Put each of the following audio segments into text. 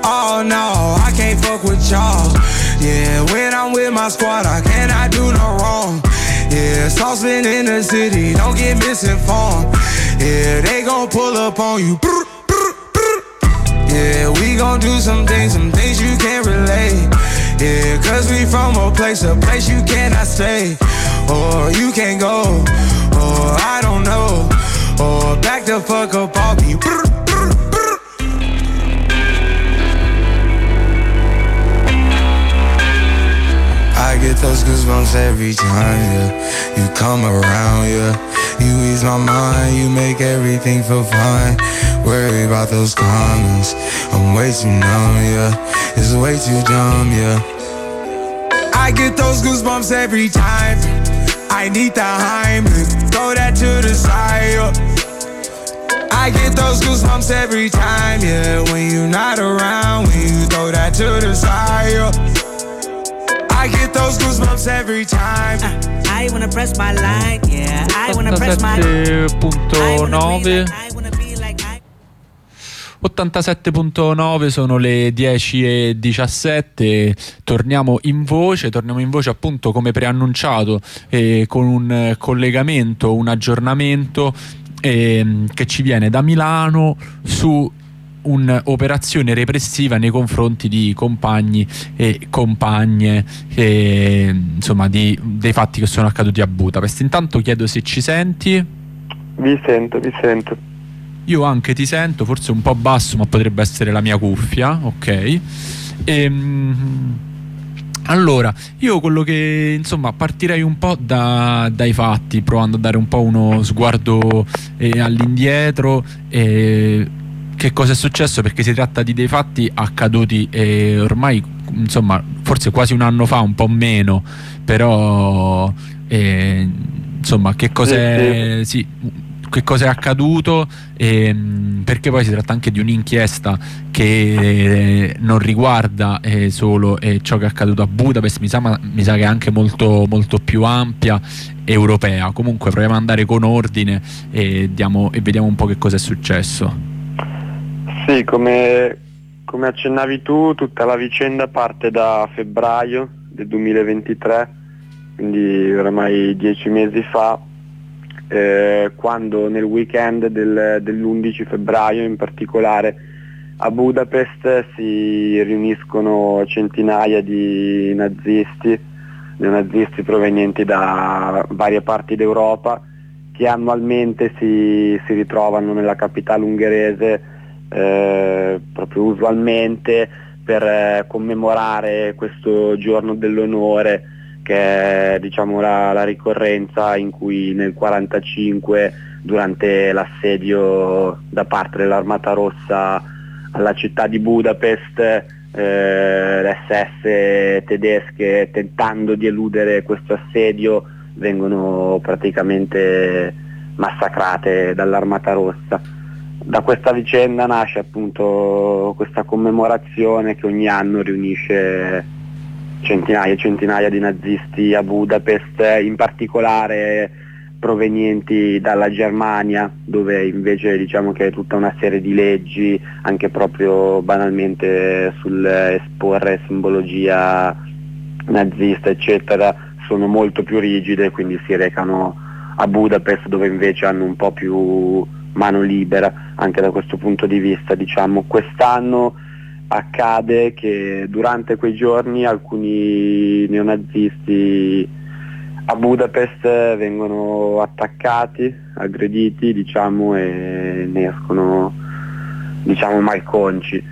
Oh no, I can't fuck with y'all. Yeah, when I'm with my squad, I cannot do no wrong. Yeah, saucepan in the city, don't get misinformed. Yeah, they gon' pull up on you. Yeah, we gon' do some things you can't relate. Yeah, cause we from a place you cannot stay. Or you can't go, or I don't know. Or back the fuck up off me. I get those goosebumps every time, yeah. You come around, yeah. You ease my mind, you make everything feel fine. Worry about those comments, I'm way too numb, yeah. It's way too dumb, yeah. I get those goosebumps every time. I need the Heimlich, throw that to the side, yeah. I get those goosebumps every time, yeah. When you're not around, when you throw that to the side, yeah. I get those goosebumps every time. I wanna press my line, yeah. I wanna press my 87.9 87.9, sono le 10:17. Torniamo in voce appunto come preannunciato, con un collegamento, un aggiornamento che ci viene da Milano su un'operazione repressiva nei confronti di compagni e compagne, insomma dei fatti che sono accaduti a Budapest. Intanto chiedo se ci senti. Vi sento. Io anche ti sento, forse un po' basso, ma potrebbe essere la mia cuffia, ok. Allora, io quello che insomma partirei un po' dai fatti, provando a dare un po' uno sguardo all'indietro. Che cosa è successo? Perché si tratta di dei fatti accaduti ormai, insomma, forse quasi un anno fa, un po' meno, però insomma, che cosa è accaduto, perché poi si tratta anche di un'inchiesta che non riguarda solo ciò che è accaduto a Budapest, mi sa che è anche molto, molto più ampia, europea. Comunque proviamo ad andare con ordine e vediamo un po' che cosa è successo. Sì, come accennavi tu, tutta la vicenda parte da febbraio del 2023, quindi oramai 10 mesi fa, quando nel weekend dell'11 febbraio in particolare a Budapest si riuniscono centinaia di neonazisti provenienti da varie parti d'Europa, che annualmente si ritrovano nella capitale ungherese, proprio usualmente per commemorare questo giorno dell'onore, che è diciamo la ricorrenza in cui nel 1945, durante l'assedio da parte dell'Armata Rossa alla città di Budapest, le SS tedesche, tentando di eludere questo assedio, vengono praticamente massacrate dall'Armata Rossa. Da questa vicenda nasce appunto questa commemorazione che ogni anno riunisce centinaia e centinaia di nazisti a Budapest, in particolare provenienti dalla Germania, dove invece diciamo che tutta una serie di leggi, anche proprio banalmente sull'esporre simbologia nazista eccetera, sono molto più rigide, quindi si recano a Budapest, dove invece hanno un po' più mano libera anche da questo punto di vista. Diciamo, quest'anno accade che durante quei giorni alcuni neonazisti a Budapest vengono attaccati, aggrediti, diciamo, e ne escono, diciamo, malconci.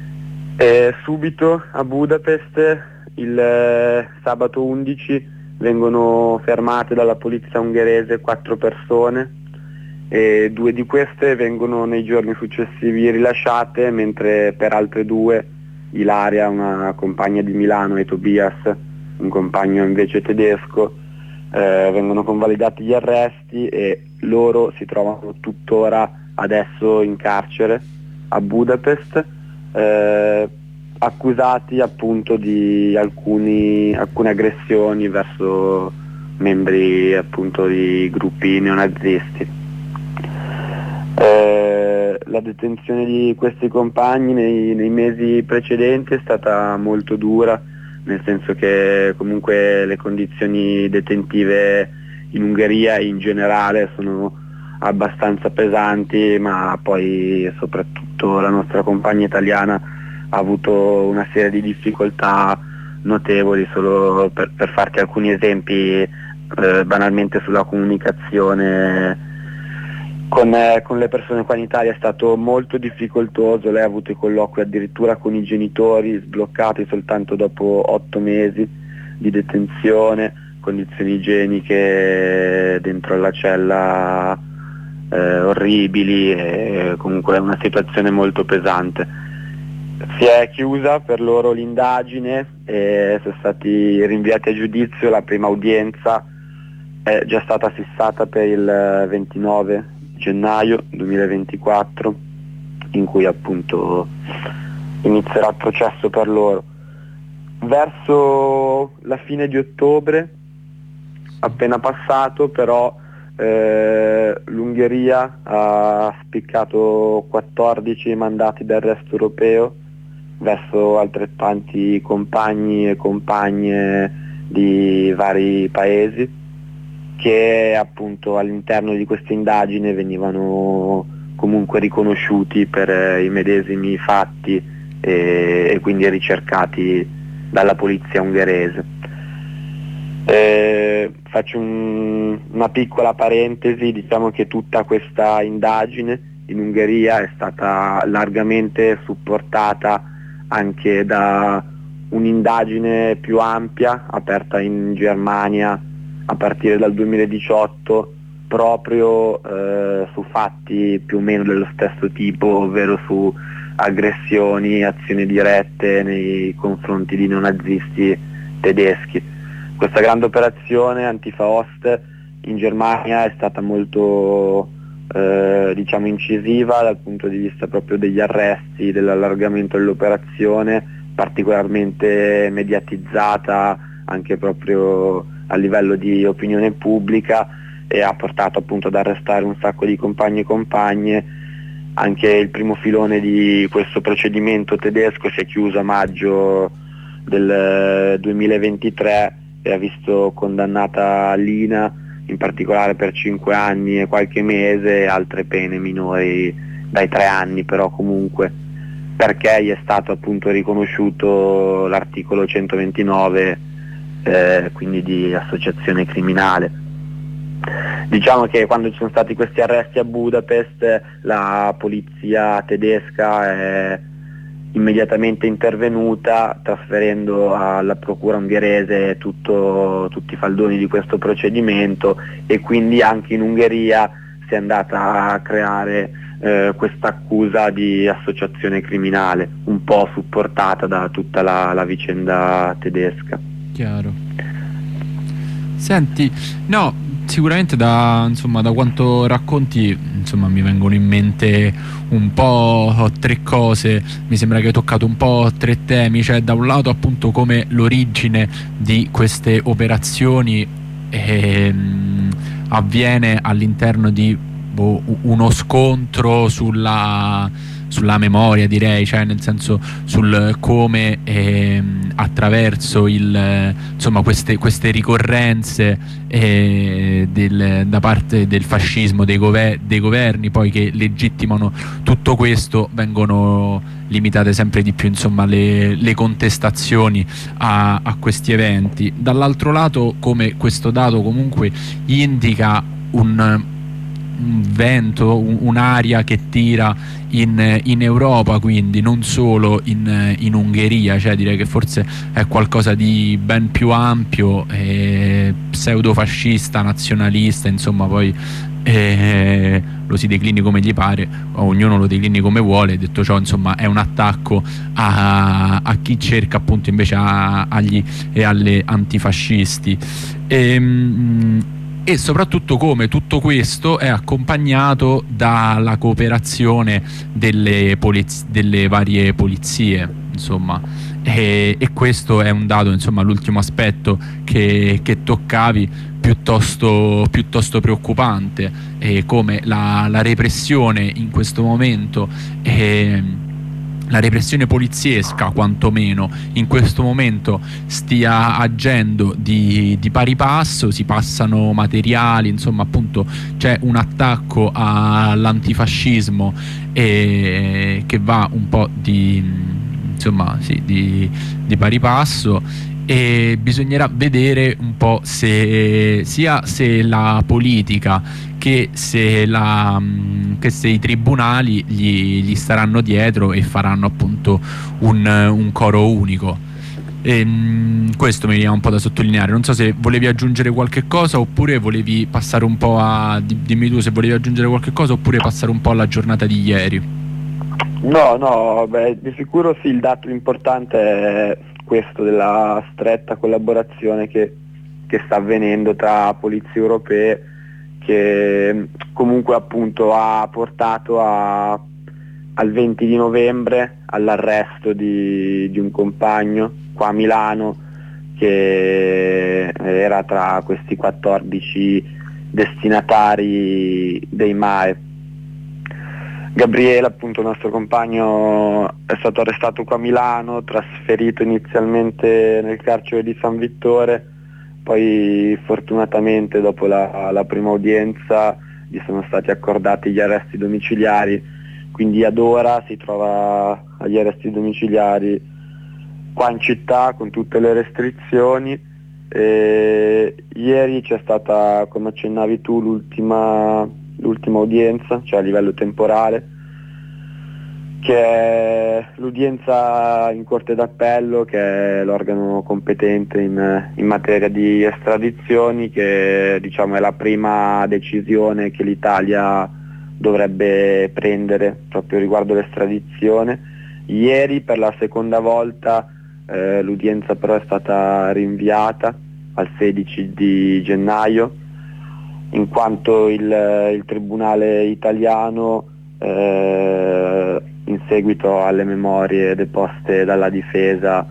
E subito a Budapest il sabato 11 vengono fermate dalla polizia ungherese 4 persone, e 2 di queste vengono nei giorni successivi rilasciate, mentre per altre 2, Ilaria, una compagna di Milano, e Tobias, un compagno invece tedesco, vengono convalidati gli arresti e loro si trovano tuttora adesso in carcere a Budapest, accusati appunto di alcune aggressioni verso membri appunto di gruppi neonazisti. La la detenzione di questi compagni nei mesi precedenti è stata molto dura, nel senso che comunque le condizioni detentive in Ungheria e in generale sono abbastanza pesanti, ma poi soprattutto la nostra compagna italiana ha avuto una serie di difficoltà notevoli. Solo per farti alcuni esempi, banalmente sulla comunicazione con le persone qua in Italia è stato molto difficoltoso. Lei ha avuto i colloqui addirittura con i genitori sbloccati soltanto dopo 8 mesi di detenzione, condizioni igieniche dentro la cella orribili, e comunque è una situazione molto pesante. Si è chiusa per loro l'indagine e sono stati rinviati a giudizio. La prima udienza è già stata fissata per il 29 gennaio 2024, in cui appunto inizierà il processo per loro. Verso la fine di ottobre appena passato, però, l'Ungheria ha spiccato 14 mandati d'arresto europeo verso altrettanti compagni e compagne di vari paesi, che appunto all'interno di questa indagine venivano comunque riconosciuti per i medesimi fatti e quindi ricercati dalla polizia ungherese. Faccio una piccola parentesi, diciamo che tutta questa indagine in Ungheria è stata largamente supportata anche da un'indagine più ampia aperta in Germania a partire dal 2018, proprio su fatti più o meno dello stesso tipo, ovvero su aggressioni, azioni dirette nei confronti di neonazisti tedeschi. Questa grande operazione Antifa Ost in Germania è stata molto incisiva dal punto di vista proprio degli arresti, dell'allargamento dell'operazione, particolarmente mediatizzata anche proprio a livello di opinione pubblica, e ha portato appunto ad arrestare un sacco di compagni e compagne. Anche il primo filone di questo procedimento tedesco si è chiuso a maggio del 2023 e ha visto condannata Lina in particolare per 5 anni e qualche mese, e altre pene minori dai 3 anni, però comunque, perché gli è stato appunto riconosciuto l'articolo 129, quindi di associazione criminale. Diciamo che quando ci sono stati questi arresti a Budapest, la polizia tedesca è immediatamente intervenuta, trasferendo alla procura ungherese tutti i faldoni di questo procedimento, e quindi anche in Ungheria si è andata a creare questa accusa di associazione criminale, un po' supportata da tutta la vicenda tedesca. Chiaro. Senti, no, sicuramente da quanto racconti, mi vengono in mente un po' 3 cose. Mi sembra che hai toccato un po' 3 temi, cioè da un lato appunto come l'origine di queste operazioni avviene all'interno di uno scontro sulla memoria, direi, cioè nel senso sul come attraverso queste ricorrenze da parte del fascismo, dei governi poi che legittimano tutto questo, vengono limitate sempre di più le contestazioni a questi eventi. Dall'altro lato, come questo dato comunque indica un vento, un'aria che tira in Europa, quindi non solo in Ungheria, cioè direi che forse è qualcosa di ben più ampio, pseudofascista, nazionalista, poi lo si declini come gli pare, ognuno lo declini come vuole. Detto ciò, è un attacco a chi cerca appunto invece agli e alle antifascisti, e soprattutto come tutto questo è accompagnato dalla cooperazione delle varie polizie, e questo è un dato, l'ultimo aspetto che toccavi, piuttosto preoccupante, come la repressione in questo momento, la repressione poliziesca quantomeno in questo momento stia agendo di pari passo. Si passano materiali, insomma, appunto c'è un attacco all'antifascismo che va un po' di pari passo, e bisognerà vedere un po' se la politica che se i tribunali gli staranno dietro e faranno appunto un coro unico. Questo mi viene un po' da sottolineare. Non so se volevi aggiungere qualche cosa oppure volevi passare un po' dimmi tu se volevi aggiungere qualche cosa oppure passare un po' alla giornata di ieri. No, di sicuro sì, il dato importante è questo della stretta collaborazione che sta avvenendo tra polizie europee, che comunque appunto ha portato al 20 di novembre all'arresto di un compagno qua a Milano che era tra questi 14 destinatari dei MAE. Gabriele, appunto, il nostro compagno, è stato arrestato qua a Milano, trasferito inizialmente nel carcere di San Vittore, poi fortunatamente dopo la prima udienza gli sono stati accordati gli arresti domiciliari, quindi ad ora si trova agli arresti domiciliari qua in città con tutte le restrizioni. Ieri c'è stata, come accennavi tu, l'ultima udienza, cioè a livello temporale, che è l'udienza in Corte d'Appello, che è l'organo competente in materia di estradizioni, che diciamo è la prima decisione che l'Italia dovrebbe prendere proprio riguardo l'estradizione. Ieri per la seconda volta l'udienza però è stata rinviata al 16 di gennaio, in quanto il Tribunale italiano, in seguito alle memorie deposte dalla difesa,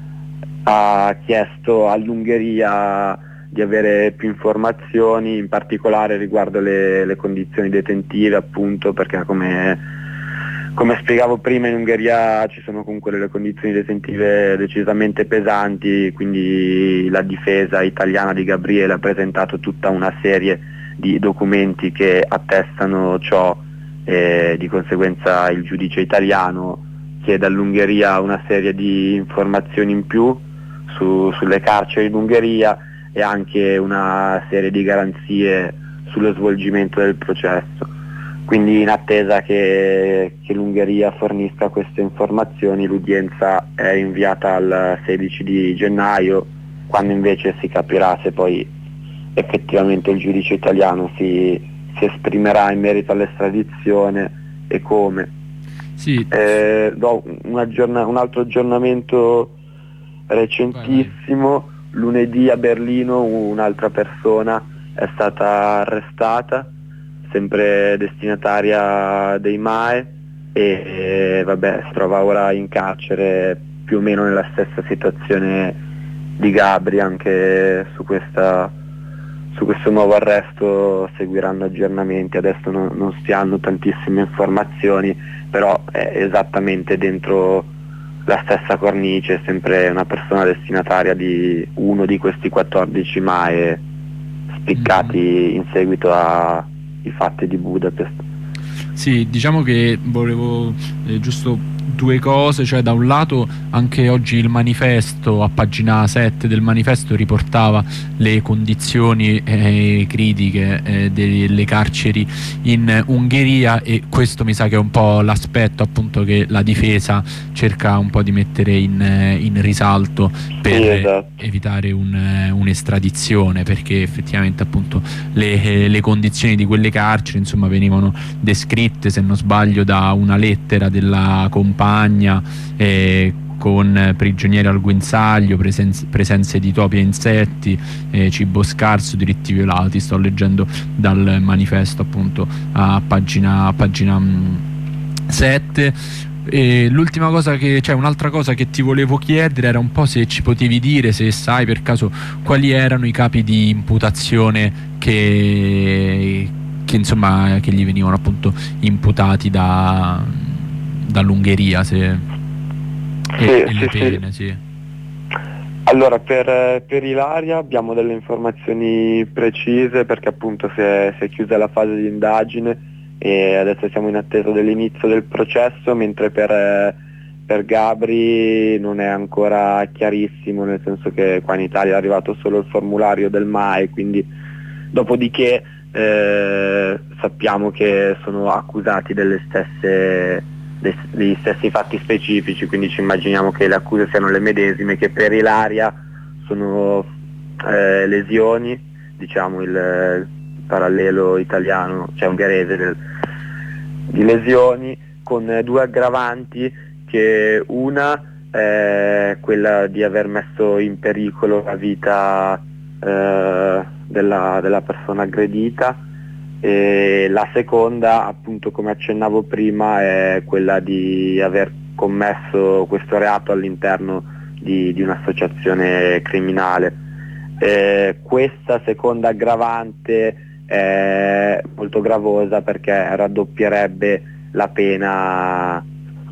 ha chiesto all'Ungheria di avere più informazioni, in particolare riguardo le condizioni detentive, appunto perché come spiegavo prima, in Ungheria ci sono comunque delle condizioni detentive decisamente pesanti, quindi la difesa italiana di Gabriele ha presentato tutta una serie di documenti che attestano ciò, e di conseguenza il giudice italiano chiede all'Ungheria una serie di informazioni in più sulle carceri d'Ungheria e anche una serie di garanzie sullo svolgimento del processo. Quindi in attesa che l'Ungheria fornisca queste informazioni, l'udienza è rinviata al 16 di gennaio, quando invece si capirà se poi effettivamente il giudice italiano si esprimerà in merito all'estradizione e come. Sì. Do un altro aggiornamento recentissimo. Vai. Lunedì a Berlino un'altra persona è stata arrestata, sempre destinataria dei MAE, e si trova ora in carcere, più o meno nella stessa situazione di Gabri. Anche su questo nuovo arresto seguiranno aggiornamenti, adesso non si hanno tantissime informazioni, però è esattamente dentro la stessa cornice, sempre una persona destinataria di uno di questi 14 MAE spiccati in seguito ai fatti di Budapest. Sì, diciamo che volevo giusto due cose, cioè da un lato anche oggi il manifesto, a pagina 7 del manifesto, riportava le condizioni critiche delle carceri in Ungheria, e questo mi sa che è un po' l'aspetto appunto che la difesa cerca un po' di mettere in risalto per evitare un'estradizione, perché effettivamente appunto le condizioni di quelle carceri, insomma, venivano descritte, se non sbaglio, da una lettera della compagna con prigionieri al guinzaglio, presenze di topi e insetti, cibo scarso, diritti violati. Sto leggendo dal manifesto appunto a pagina 7. E l'ultima cosa un'altra cosa che ti volevo chiedere era un po' se ci potevi dire, se sai per caso, quali erano i capi di imputazione che insomma che gli venivano appunto imputati dall'Ungheria, e le pene, sì. Allora, per Ilaria abbiamo delle informazioni precise perché appunto si è chiusa la fase di indagine e adesso siamo in attesa dell'inizio del processo, mentre per Gabri non è ancora chiarissimo, nel senso che qua in Italia è arrivato solo il formulario del MAE, quindi dopodiché sappiamo che sono accusati degli stessi fatti specifici, quindi ci immaginiamo che le accuse siano le medesime, che per Ilaria sono lesioni, diciamo il parallelo italiano, cioè ungherese di lesioni, con due aggravanti, che una è quella di aver messo in pericolo la vita della persona aggredita, e la seconda, appunto come accennavo prima, è quella di aver commesso questo reato all'interno di un'associazione criminale. Questa seconda aggravante è molto gravosa perché raddoppierebbe la pena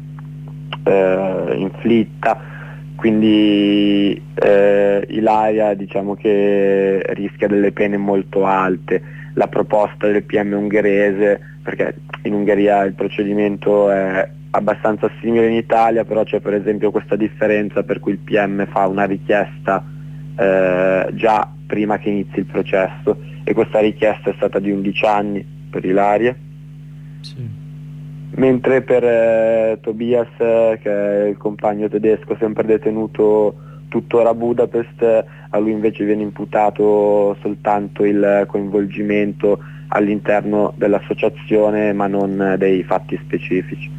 inflitta, quindi Ilaria diciamo che rischia delle pene molto alte. La proposta del PM ungherese, perché in Ungheria il procedimento è abbastanza simile in Italia, però c'è per esempio questa differenza per cui il PM fa una richiesta già prima che inizi il processo, e questa richiesta è stata di 11 anni per Ilaria, sì. Mentre per Tobias, che è il compagno tedesco sempre detenuto tuttora a Budapest, a lui invece viene imputato soltanto il coinvolgimento all'interno dell'associazione, ma non dei fatti specifici.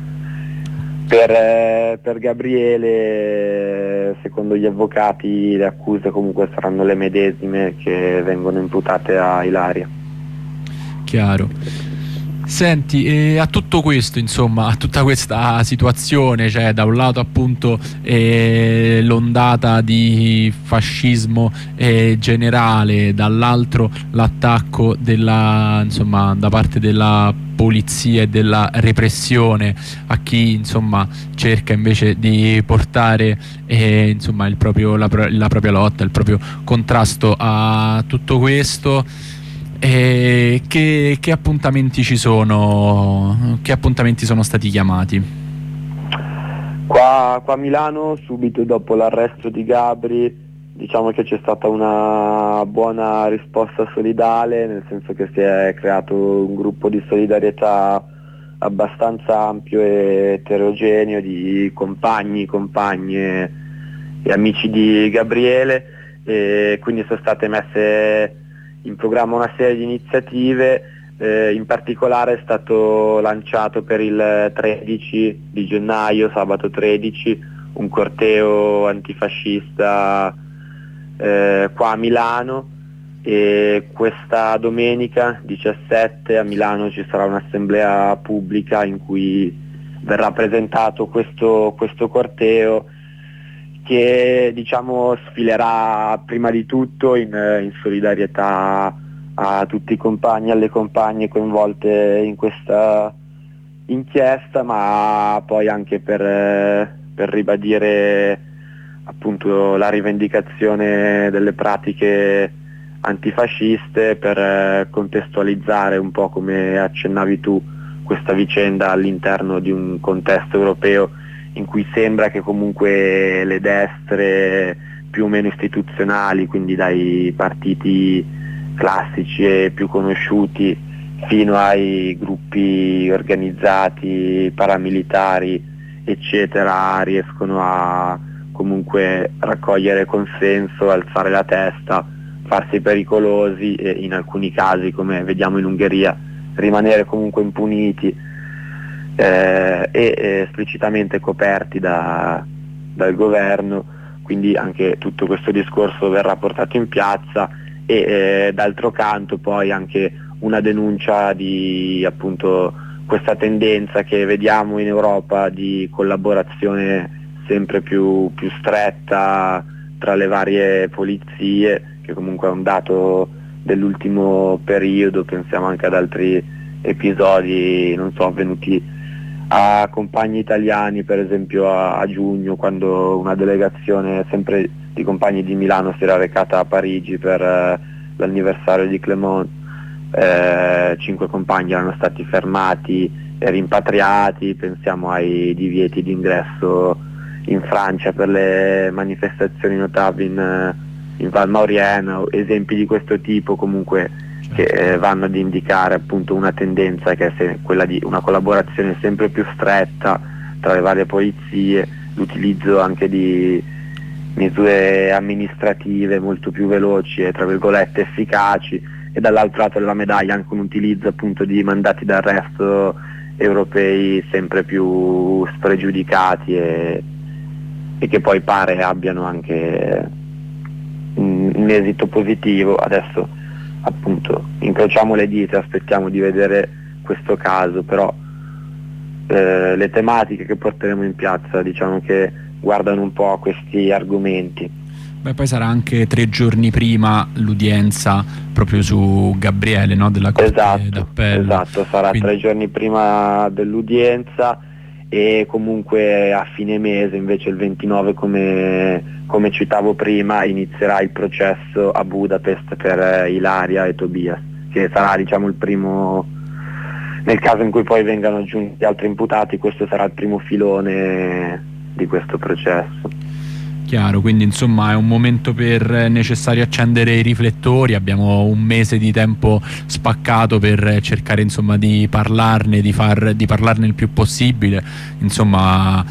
Per Gabriele, secondo gli avvocati, le accuse comunque saranno le medesime che vengono imputate a Ilaria. Chiaro. Senti, a tutto questo, insomma, a tutta questa situazione, cioè da un lato appunto l'ondata di fascismo generale, dall'altro l'attacco da parte della polizia e della repressione a chi insomma cerca invece di portare insomma la propria lotta, il proprio contrasto a tutto questo. Che appuntamenti ci sono? Che appuntamenti sono stati chiamati? Qua a Milano, subito dopo l'arresto di Gabri, diciamo che c'è stata una buona risposta solidale, nel senso che si è creato un gruppo di solidarietà abbastanza ampio e eterogeneo di compagni, compagne e amici di Gabriele, e quindi sono state messe in programma una serie di iniziative. In particolare è stato lanciato per il 13 di gennaio, sabato 13, un corteo antifascista qua a Milano, e questa domenica 17 a Milano ci sarà un'assemblea pubblica in cui verrà presentato questo corteo, che diciamo sfilerà prima di tutto in solidarietà a tutti i compagni e alle compagne coinvolte in questa inchiesta, ma poi anche per ribadire appunto la rivendicazione delle pratiche antifasciste, per contestualizzare un po', come accennavi tu, questa vicenda all'interno di un contesto europeo in cui sembra che comunque le destre più o meno istituzionali, quindi dai partiti classici e più conosciuti fino ai gruppi organizzati, paramilitari, eccetera, riescono a comunque raccogliere consenso, alzare la testa, farsi pericolosi e in alcuni casi, come vediamo in Ungheria, rimanere comunque impuniti e esplicitamente coperti dal governo. Quindi anche tutto questo discorso verrà portato in piazza, e d'altro canto poi anche una denuncia di appunto questa tendenza che vediamo in Europa di collaborazione sempre più stretta tra le varie polizie, che comunque è un dato dell'ultimo periodo. Pensiamo anche ad altri episodi, non so, avvenuti a compagni italiani, per esempio a giugno, quando una delegazione sempre di compagni di Milano si era recata a Parigi per l'anniversario di Clément. 5 compagni erano stati fermati e rimpatriati. Pensiamo ai divieti d'ingresso in Francia per le manifestazioni notabili in Val Maurienne, esempi di questo tipo comunque che vanno ad indicare appunto una tendenza che è quella di una collaborazione sempre più stretta tra le varie polizie, l'utilizzo anche di misure amministrative molto più veloci e tra virgolette efficaci, e dall'altro lato della medaglia anche un utilizzo appunto di mandati d'arresto europei sempre più spregiudicati e che poi pare abbiano anche un esito positivo. Adesso appunto incrociamo le dita, aspettiamo di vedere questo caso, però le tematiche che porteremo in piazza diciamo che guardano un po' a questi argomenti. Beh, poi sarà anche 3 giorni prima l'udienza proprio su Gabriele, no? Della Corte d'Appello. Esatto, sarà 3 giorni prima dell'udienza, e comunque a fine mese, invece il 29 come citavo prima, inizierà il processo a Budapest per Ilaria e Tobias, che sarà diciamo il primo, nel caso in cui poi vengano aggiunti altri imputati, questo sarà il primo filone di questo processo. Chiaro, quindi insomma è un momento necessario accendere i riflettori. Abbiamo un mese di tempo spaccato per cercare insomma di parlarne, di parlarne il più possibile, insomma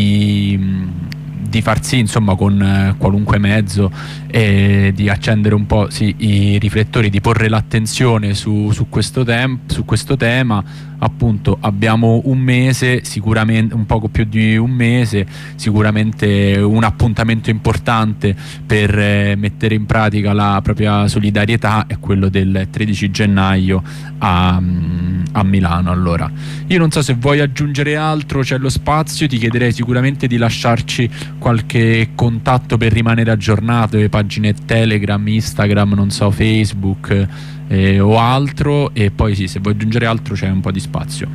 di far sì insomma con qualunque mezzo, e di accendere un po' i riflettori, di porre l'attenzione su questo tema. Appunto abbiamo un mese, sicuramente un poco più di un mese, sicuramente un appuntamento importante per mettere in pratica la propria solidarietà è quello del 13 gennaio a Milano. Allora, io non so se vuoi aggiungere altro, c'è lo spazio. Ti chiederei sicuramente di lasciarci qualche contatto per rimanere aggiornato, le pagine Telegram, Instagram, non so, Facebook o altro, e poi sì, se vuoi aggiungere altro c'è un po' di spazio.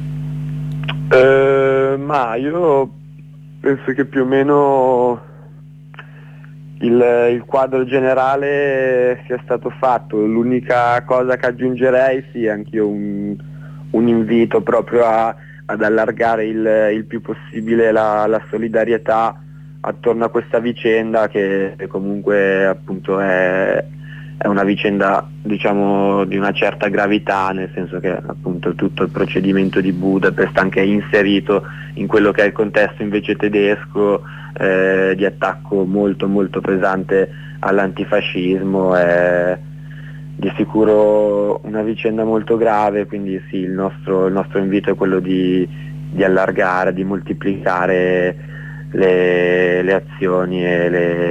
Ma io penso che più o meno il quadro generale sia stato fatto. L'unica cosa che aggiungerei, sì, anch'io un invito proprio ad allargare il più possibile la solidarietà attorno a questa vicenda, che comunque appunto è una vicenda diciamo di una certa gravità, nel senso che appunto tutto il procedimento di Budapest anche è inserito in quello che è il contesto invece tedesco di attacco molto molto pesante all'antifascismo. È di sicuro una vicenda molto grave, quindi sì, il nostro invito è quello di allargare, di moltiplicare le azioni e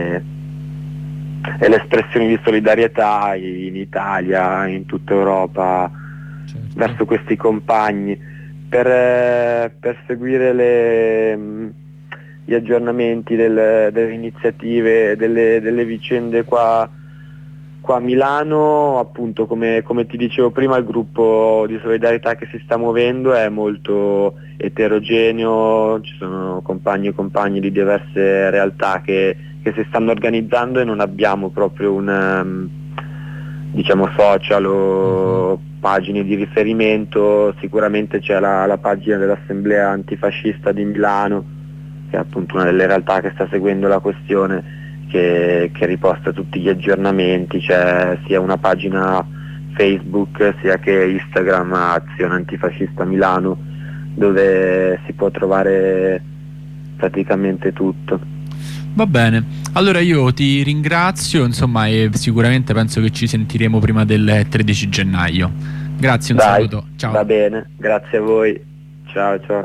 le espressioni di solidarietà in Italia, in tutta Europa, certo, verso questi compagni, per seguire gli aggiornamenti delle iniziative, delle vicende qua a Milano. Appunto, come ti dicevo prima, il gruppo di solidarietà che si sta muovendo è molto eterogeneo, ci sono compagni e compagni di diverse realtà che si stanno organizzando, e non abbiamo proprio un diciamo social o pagine di riferimento. Sicuramente c'è la pagina dell'Assemblea Antifascista di Milano, che è appunto una delle realtà che sta seguendo la questione, che riposta tutti gli aggiornamenti. C'è sia una pagina Facebook sia che Instagram, Azione Antifascista Milano, dove si può trovare praticamente tutto. Va bene, allora io ti ringrazio, insomma, e sicuramente penso che ci sentiremo prima del 13 gennaio. Grazie, un saluto. Ciao. Va bene, grazie a voi. Ciao ciao.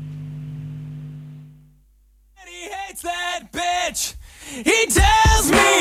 He hates that bitch. He tells me